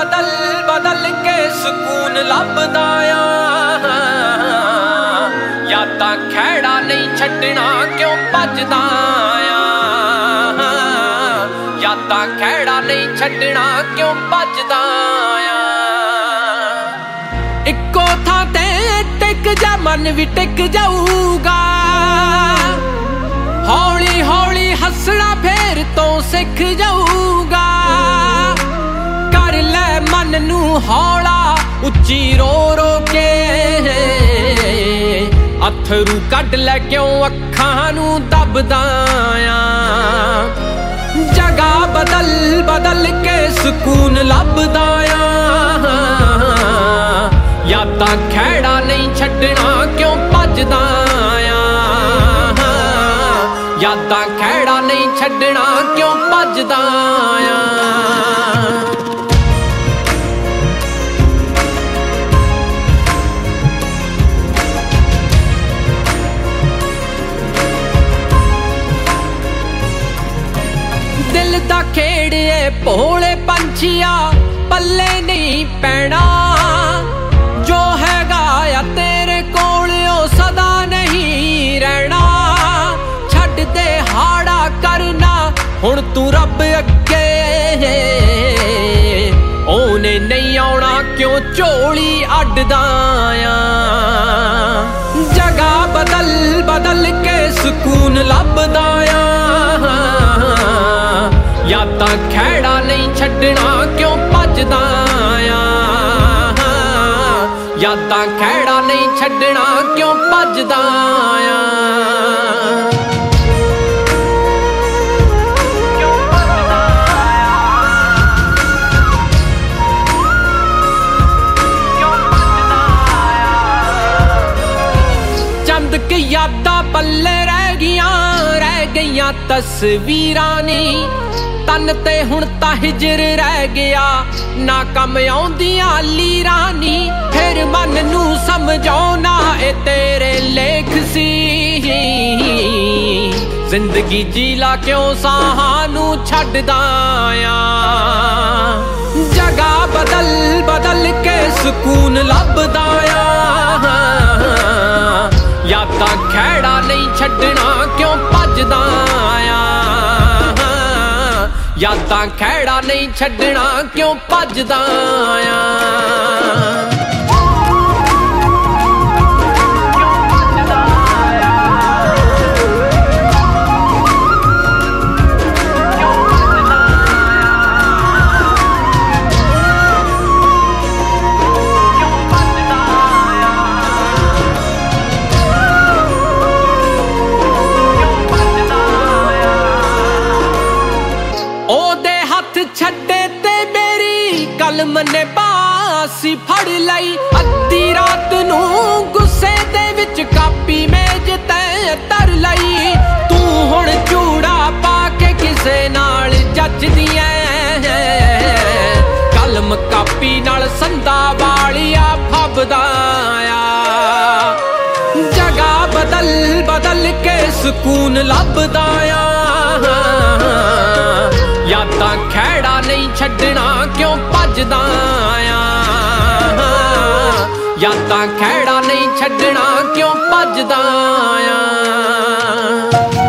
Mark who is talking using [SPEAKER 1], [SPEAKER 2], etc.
[SPEAKER 1] बदल बदल के सुकून लभदा आ यादां खैड़ा नहीं छड्डना क्यों भजदा आ यादां खैड़ा नहीं छड्डना क्यों भजदा आ इक्को थां ते टिक जा मन भी टिक जाऊगा हौली हौली हसना फेर तो सिख जाऊगा कर ले मन नू हौला उच्ची रो रो के अथरू कढ ले क्यों अखां नू दबदा आ जगह बदल बदल के सुकून लभदा आ यादां खैड़ा नहीं छड्डना क्यों भजदा आ यादां खैड़ा नहीं छड्डना क्यों भजदा आ दिल दा खेड़ भोले पंछिया पल्ले नहीं पैना जो हैगा या तेरे कोल ओ सदा नहीं रहना छड्ड दे हाड़ा करना हुण तू रब अगे ओने नहीं आउणा क्यों झोली अड्डदा आ जगह बदल बदल के सुकून लभदा आ यादां खैड़ा नहीं छड्डना क्यों भजदा आ यादां खैड़ा नहीं छड्डना क्यों भजदा आ चंद के यादां पल्ले रह गईयां तस्वीरां नी तन ते हुण तां हिजर रह गया ना कम आउंदियां लीरां नी फिर मन नू समझाउणा ए तेरे लेख सी जिंदगी जीला क्यों साहां नू छड्डदा आ जगह बदल बदल के सुकून लभदा आ यादां खैड़ा नहीं छड्डना क्यों भजदा आ यादां खैड़ा नहीं छड्डना क्यों भजदा आ छड्डे ते मेरी कलम ने बासी फड़ लई अद्धी रात नू गुस्से दे विच कापी मेज ते धर लई तू हुण चूड़ा पा के किसे नाल जचदी ऐ कलम कापी नाल संदा वालिया फबदा आ जगह बदल बदल के सुकून लभदा आ यादां खैड़ा नहीं छड्डना क्यों भजदा आ यादां खैड़ा नहीं छड्डना क्यों भजदा आ